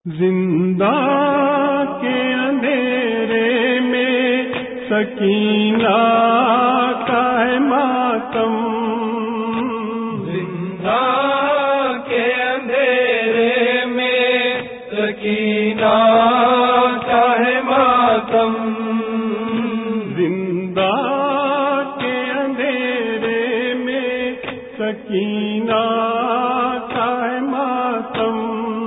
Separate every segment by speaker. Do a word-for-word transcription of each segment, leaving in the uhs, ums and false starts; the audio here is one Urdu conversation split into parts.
Speaker 1: زندہ کے اندھیرے میں سکینہ کا ہے ماتم،
Speaker 2: زندہ کے اندھیرے میں سکینہ کا ہے ماتم،
Speaker 1: زندہ کے اندھیرے میں سکینہ کا ہے ماتم،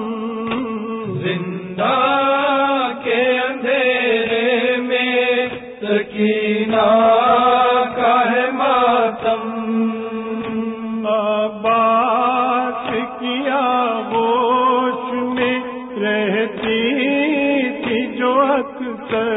Speaker 2: زندہ کے اندھیرے میں سکینہ کا ہے ماتم،
Speaker 1: عباس کی آغوش میں رہتی تھی جو اکثر،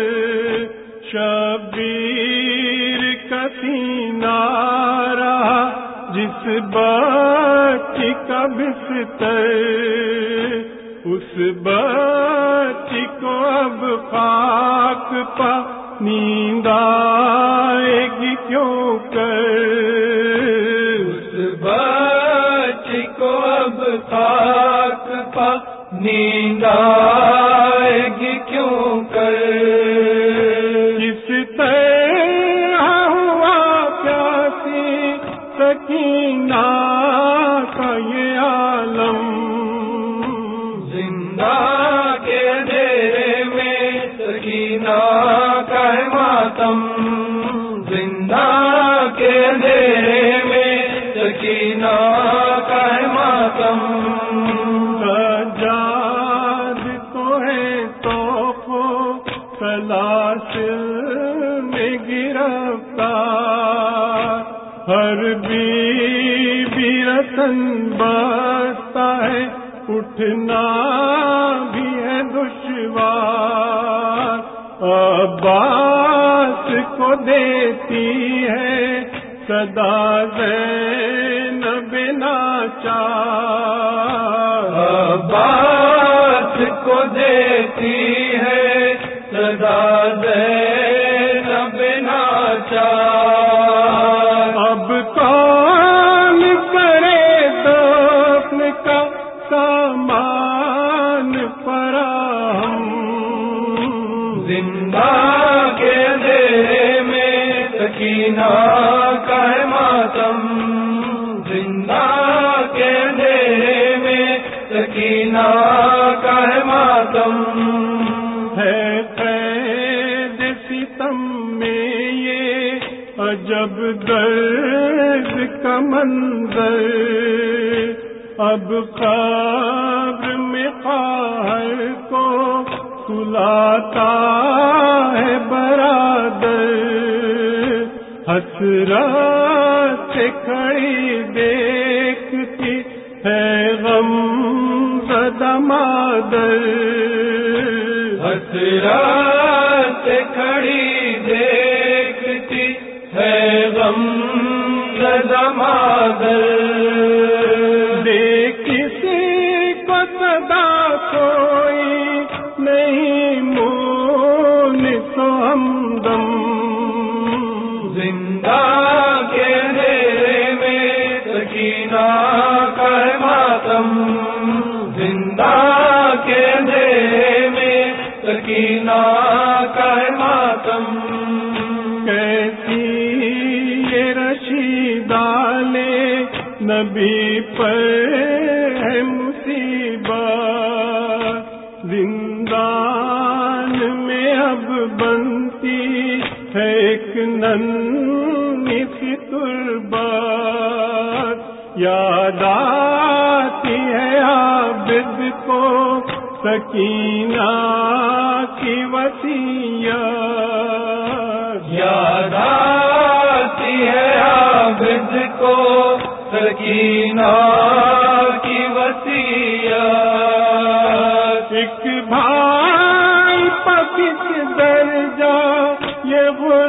Speaker 1: شبیر کا سینہ رہا جس بچی کا بستر، اس بچی کو اب خاک پا نیند آئے گی کیوں کر،
Speaker 2: اس بچی کو اب خاک پا نیند آئے گی کیوں کر،
Speaker 1: کس طرح ہوا پیاسی سکینہ کا یہ عالم،
Speaker 2: زندہ کے اندھیرے میں سکینہ کا ہے ماتم، زندہ کے اندھیرے میں سکینہ کا ہے ماتم،
Speaker 1: سجاد تو ہے توف و سلاسل میں گرفتار، ہر بی بی رسن بستا ہے اٹھنا بھی ہے دشوار، عباس کو دیتی ہے صدا زینب ناچار،
Speaker 2: عباس کو دیتی ہے صدا زینب ناچار،
Speaker 1: اب کون کرے دفن کا سامان فراہم،
Speaker 2: زندہ کے اندھیرے میں سکینہ کا ہے ماتم، زندہ کے اندھیرے میں سکینہ کا ہے ماتم،
Speaker 1: ہے قید ستم میں یہ عجب درد کا منظر، اب قبر میں قہر کو سلاتا ہے برادر، حسرت سے کھڑی دیکھتی ہے غم زدہ مادر،
Speaker 2: حسرت سے کھڑی دیکھتی ہے غم زدہ مادر،
Speaker 1: دیکھ کسی کو صدا کوئی نہیں مونس و ہمدم،
Speaker 2: زندہ کے اندھیرے میں سکینہ کا ہے ماتم، زندہ کے اندھیرے میں سکینہ کا ہے ماتم،
Speaker 1: کیسی یہ رشیدہ لے نبی پر ہے مصیبت، زندان میں اب بنتی ہے ایک ننھی سی تربت، یاد آتی ہے عابد کو سکینہ کی وصیت،
Speaker 2: یاد آتی ہے عابد کو سکینہ کی وصیت،
Speaker 1: ایک بھائی پکس درجہ یہ وہ